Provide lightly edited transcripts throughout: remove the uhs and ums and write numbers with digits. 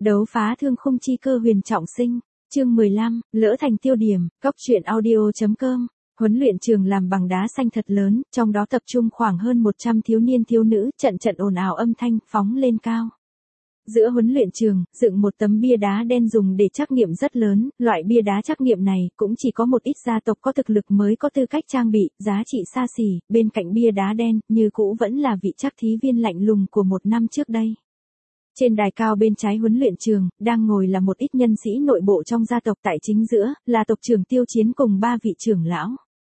Đấu phá thương khung chi cơ huyền trọng sinh, chương 15, lỡ thành tiêu điểm, góc truyện audio.com. Huấn luyện trường làm bằng đá xanh thật lớn, trong đó tập trung khoảng hơn 100 thiếu niên thiếu nữ, trận trận ồn ào âm thanh phóng lên cao. Giữa huấn luyện trường, dựng một tấm bia đá đen dùng để trắc nghiệm rất lớn, loại bia đá trắc nghiệm này cũng chỉ có một ít gia tộc có thực lực mới có tư cách trang bị, giá trị xa xỉ, bên cạnh bia đá đen, như cũ vẫn là vị trắc thí viên lạnh lùng của một năm trước đây. Trên đài cao bên trái huấn luyện trường, đang ngồi là một ít nhân sĩ nội bộ trong gia tộc, tại chính giữa, là tộc trưởng Tiêu Chiến cùng 3 vị trưởng lão.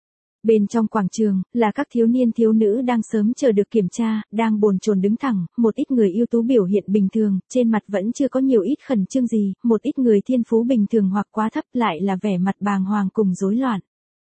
Bên trong quảng trường, là các thiếu niên thiếu nữ đang sớm chờ được kiểm tra, đang bồn chồn đứng thẳng, một ít người ưu tú biểu hiện bình thường, trên mặt vẫn chưa có nhiều ít khẩn trương gì, một ít người thiên phú bình thường hoặc quá thấp lại là vẻ mặt bàng hoàng cùng rối loạn.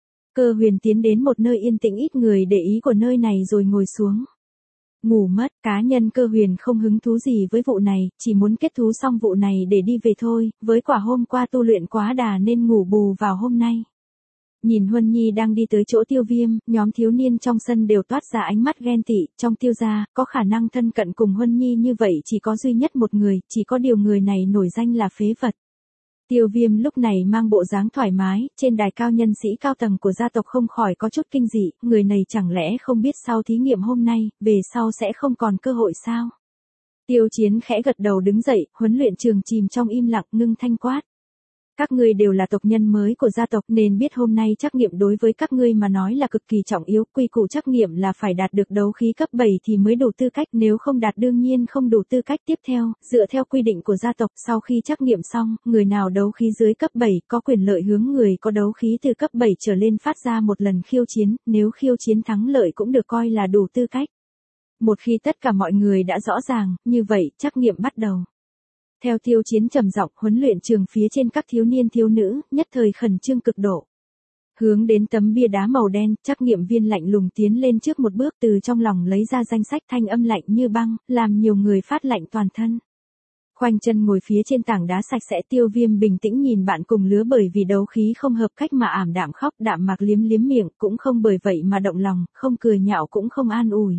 Cơ huyền tiến đến một nơi yên tĩnh ít người để ý của nơi này rồi ngồi xuống. Ngủ mất, cá nhân Cơ huyền không hứng thú gì với vụ này, chỉ muốn kết thúc xong vụ này để đi về thôi, với quả hôm qua tu luyện quá đà nên ngủ bù vào hôm nay. Nhìn Huân Nhi đang đi tới chỗ Tiêu Viêm, nhóm thiếu niên trong sân đều toát ra ánh mắt ghen tị, trong Tiêu gia, có khả năng thân cận cùng Huân Nhi như vậy chỉ có duy nhất một người, chỉ có điều người này nổi danh là phế vật. Tiêu Viêm lúc này mang bộ dáng thoải mái, trên đài cao nhân sĩ cao tầng của gia tộc không khỏi có chút kinh dị, người này chẳng lẽ không biết sau thí nghiệm hôm nay, về sau sẽ không còn cơ hội sao? Tiêu Chiến khẽ gật đầu đứng dậy, huấn luyện trường chìm trong im lặng, ngưng thanh quát. Các ngươi đều là tộc nhân mới của gia tộc nên biết hôm nay trắc nghiệm đối với các ngươi mà nói là cực kỳ trọng yếu, quy củ trắc nghiệm là phải đạt được đấu khí cấp 7 thì mới đủ tư cách, nếu không đạt đương nhiên không đủ tư cách. Tiếp theo, dựa theo quy định của gia tộc, sau khi trắc nghiệm xong, người nào đấu khí dưới cấp 7 có quyền lợi hướng người có đấu khí từ cấp 7 trở lên phát ra một lần khiêu chiến, nếu khiêu chiến thắng lợi cũng được coi là đủ tư cách. Một khi tất cả mọi người đã rõ ràng, như vậy, trắc nghiệm bắt đầu. Theo Tiêu Chiến trầm giọng, huấn luyện trường phía trên các thiếu niên thiếu nữ, nhất thời khẩn trương cực độ. Hướng đến tấm bia đá màu đen, trắc nghiệm viên lạnh lùng tiến lên trước một bước, từ trong lòng lấy ra danh sách, thanh âm lạnh như băng, làm nhiều người phát lạnh toàn thân. Khoanh chân ngồi phía trên tảng đá sạch sẽ, Tiêu Viêm bình tĩnh nhìn bạn cùng lứa bởi vì đấu khí không hợp cách mà ảm đạm khóc, đạm mạc liếm liếm miệng, cũng không bởi vậy mà động lòng, không cười nhạo cũng không an ủi.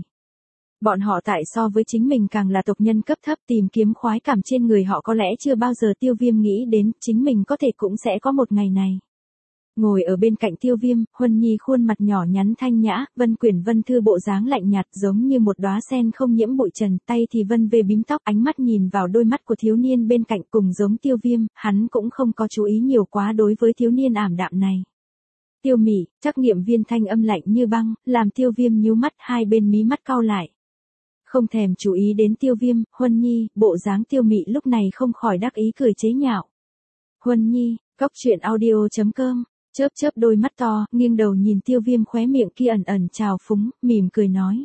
Bọn họ tại so với chính mình càng là tộc nhân cấp thấp, tìm kiếm khoái cảm trên người họ có lẽ chưa bao giờ Tiêu Viêm nghĩ đến, chính mình có thể cũng sẽ có một ngày này. Ngồi ở bên cạnh Tiêu Viêm, Huân Nhi khuôn mặt nhỏ nhắn thanh nhã, Vân Quyển Vân Thư bộ dáng lạnh nhạt giống như một đóa sen không nhiễm bụi trần, tay thì vân về bím tóc, ánh mắt nhìn vào đôi mắt của thiếu niên bên cạnh cùng giống Tiêu Viêm, hắn cũng không có chú ý nhiều quá đối với thiếu niên ảm đạm này. Tiêu Mị, trắc nghiệm viên thanh âm lạnh như băng, làm Tiêu Viêm nhíu mắt, hai bên mí mắt cau lại. Không thèm chú ý đến Tiêu Viêm, Huân Nhi, bộ dáng Tiêu Mị lúc này không khỏi đắc ý cười chế nhạo. Huân Nhi, góc truyện audio.com, chớp đôi mắt to, nghiêng đầu nhìn Tiêu Viêm, khóe miệng kia ẩn ẩn trào phúng, mỉm cười nói.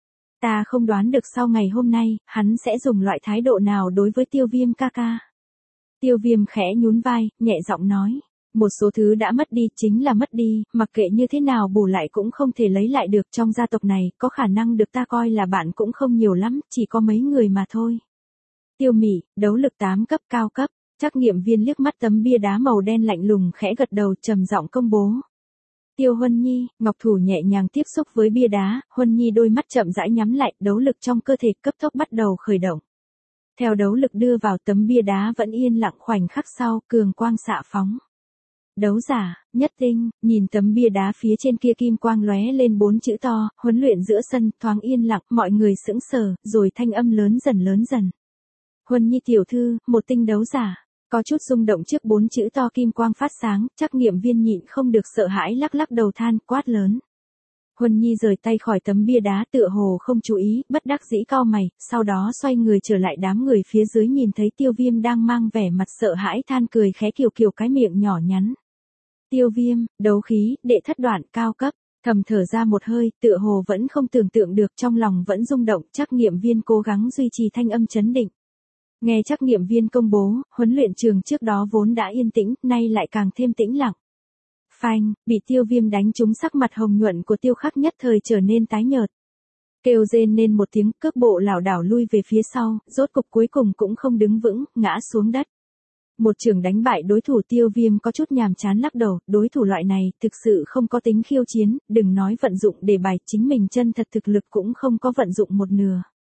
Ta không đoán được sau ngày hôm nay, hắn sẽ dùng loại thái độ nào đối với Tiêu Viêm ca ca. Tiêu Viêm khẽ nhún vai, nhẹ giọng nói. Một số thứ đã mất đi chính là mất đi, mặc kệ như thế nào bù lại cũng không thể lấy lại được, trong gia tộc này, có khả năng được ta coi là bạn cũng không nhiều lắm, chỉ có mấy người mà thôi. Tiêu Mị, đấu lực 8 cấp cao cấp, trắc nghiệm viên liếc mắt tấm bia đá màu đen lạnh lùng khẽ gật đầu trầm giọng công bố. Tiêu Huân Nhi, ngọc thủ nhẹ nhàng tiếp xúc với bia đá, Huân Nhi đôi mắt chậm rãi nhắm lại, đấu lực trong cơ thể cấp tốc bắt đầu khởi động. Theo đấu lực đưa vào tấm bia đá vẫn yên lặng, khoảnh khắc sau, cường quang xạ phóng. Đấu giả, nhất tinh, nhìn tấm bia đá phía trên kia kim quang lóe lên 4 chữ to, huấn luyện giữa sân, thoáng yên lặng, mọi người sững sờ, rồi thanh âm lớn dần. Huân Nhi tiểu thư, một tinh đấu giả, có chút rung động trước 4 chữ to kim quang phát sáng, trắc nghiệm viên nhịn không được sợ hãi lắc đầu than, quát lớn. Huân Nhi rời tay khỏi tấm bia đá tựa hồ không chú ý, bất đắc dĩ cau mày, sau đó xoay người trở lại đám người phía dưới nhìn thấy Tiêu Viêm đang mang vẻ mặt sợ hãi than cười khẽ kiểu cái miệng nhỏ nhắn. Tiêu Viêm, đấu khí, đệ thất đoạn cao cấp, thầm thở ra một hơi, tựa hồ vẫn không tưởng tượng được, trong lòng vẫn rung động, trắc nghiệm viên cố gắng duy trì thanh âm trấn định. Nghe trắc nghiệm viên công bố, huấn luyện trường trước đó vốn đã yên tĩnh, nay lại càng thêm tĩnh lặng. Phanh, bị Tiêu Viêm đánh trúng, sắc mặt hồng nhuận của Tiêu Khắc nhất thời trở nên tái nhợt. Kêu rên nên một tiếng, cước bộ lảo đảo lui về phía sau, rốt cục cuối cùng cũng không đứng vững, ngã xuống đất. Một trường đánh bại đối thủ, Tiêu Viêm có chút nhàm chán lắc đầu, đối thủ loại này thực sự không có tính khiêu chiến, đừng nói vận dụng để bài, chính mình chân thật thực lực cũng không có vận dụng một nửa.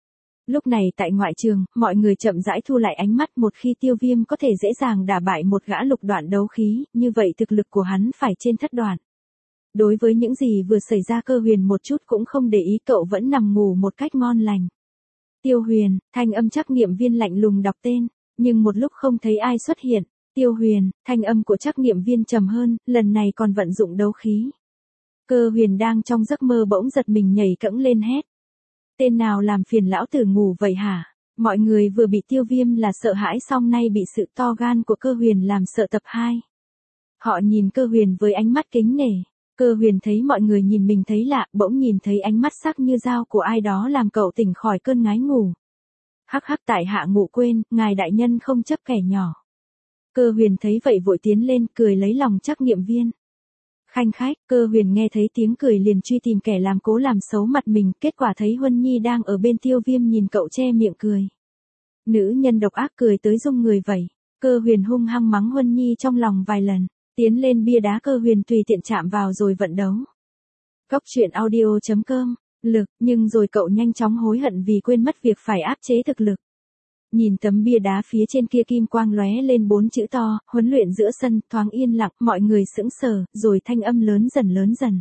Lúc này tại ngoại trường, mọi người chậm rãi thu lại ánh mắt, một khi Tiêu Viêm có thể dễ dàng đả bại một gã lục đoạn đấu khí, như vậy thực lực của hắn phải trên thất đoạn. Đối với những gì vừa xảy ra Cơ Huyền một chút cũng không để ý, cậu vẫn nằm ngủ một cách ngon lành. Tiêu Huyền, thanh âm trắc nghiệm viên lạnh lùng đọc tên, nhưng một lúc không thấy ai xuất hiện. Tiêu Huyền, thanh âm của trắc nghiệm viên trầm hơn, lần này còn vận dụng đấu khí. Cơ Huyền đang trong giấc mơ bỗng giật mình nhảy cẫng lên hét. Tên nào làm phiền lão tử ngủ vậy hả? Mọi người vừa bị Tiêu Viêm là sợ hãi, xong nay bị sự to gan của Cơ Huyền làm sợ tập 2. Họ nhìn Cơ Huyền với ánh mắt kính nể. Cơ Huyền thấy mọi người nhìn mình thấy lạ, bỗng nhìn thấy ánh mắt sắc như dao của ai đó làm cậu tỉnh khỏi cơn ngái ngủ. Hắc hắc, tại hạ ngủ quên, ngài đại nhân không chấp kẻ nhỏ. Cơ Huyền thấy vậy vội tiến lên cười lấy lòng trắc nghiệm viên. Khanh khách, Cơ Huyền nghe thấy tiếng cười liền truy tìm kẻ làm cố làm xấu mặt mình, kết quả thấy Huân Nhi đang ở bên Tiêu Viêm nhìn cậu che miệng cười. Nữ nhân độc ác cười tới rung người vậy. Cơ Huyền hung hăng mắng Huân Nhi trong lòng vài lần, tiến lên bia đá Cơ Huyền tùy tiện chạm vào rồi vận đấu. Cốc truyện audio.com, lực, nhưng rồi cậu nhanh chóng hối hận vì quên mất việc phải áp chế thực lực. Nhìn tấm bia đá phía trên kia kim quang lóe lên 4 chữ to, huấn luyện giữa sân, thoáng yên lặng, mọi người sững sờ, rồi thanh âm lớn dần.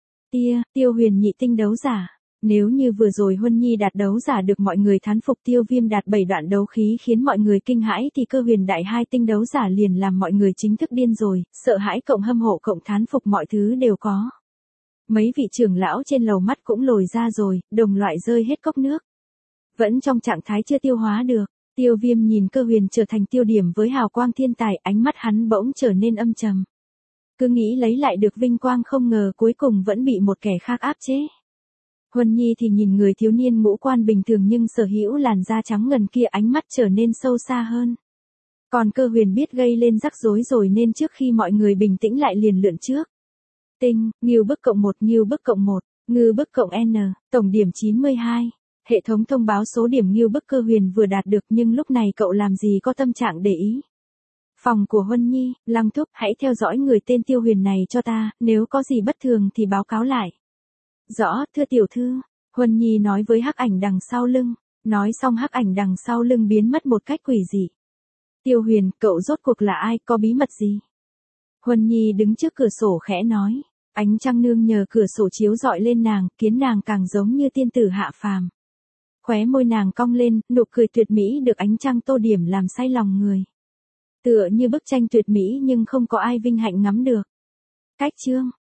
Tiêu Huyền nhị tinh đấu giả. Nếu như vừa rồi Huân Nhi đạt đấu giả được mọi người thán phục, Tiêu Viêm đạt 7 đoạn đấu khí khiến mọi người kinh hãi, thì Cơ Huyền đại 2 tinh đấu giả liền làm mọi người chính thức điên rồi, sợ hãi cộng hâm mộ cộng thán phục, mọi thứ đều có. Mấy vị trưởng lão trên lầu mắt cũng lồi ra rồi, đồng loại rơi hết cốc nước. Vẫn trong trạng thái chưa tiêu hóa được. Tiêu Viêm nhìn Cơ Huyền trở thành tiêu điểm với hào quang thiên tài, ánh mắt hắn bỗng trở nên âm trầm. Cứ nghĩ lấy lại được vinh quang, không ngờ cuối cùng vẫn bị một kẻ khác áp chế. Huân Nhi thì nhìn người thiếu niên ngũ quan bình thường nhưng sở hữu làn da trắng ngần kia, ánh mắt trở nên sâu xa hơn. Còn Cơ Huyền biết gây lên rắc rối rồi nên trước khi mọi người bình tĩnh lại liền lượn trước. Tinh, Ngưu bức cộng 1, Ngưu bức cộng 1, Ngư bức cộng N, tổng điểm 92. Hệ thống thông báo số điểm Ngưu bức Cơ Huyền vừa đạt được, nhưng lúc này cậu làm gì có tâm trạng để ý. Phòng của Huân Nhi, Lăng Thúc, hãy theo dõi người tên Tiêu Huyền này cho ta, nếu có gì bất thường thì báo cáo lại. Rõ, thưa tiểu thư, Huân Nhi nói với hắc ảnh đằng sau lưng. Nói xong hắc ảnh đằng sau lưng biến mất một cách quỷ dị. Tiêu Huyền, cậu rốt cuộc là ai, có bí mật gì? Huân Nhi đứng trước cửa sổ khẽ nói. Ánh trăng nương nhờ cửa sổ chiếu rọi lên nàng, khiến nàng càng giống như tiên tử hạ phàm. Khóe môi nàng cong lên, nụ cười tuyệt mỹ được ánh trăng tô điểm làm say lòng người. Tựa như bức tranh tuyệt mỹ nhưng không có ai vinh hạnh ngắm được. Cách chương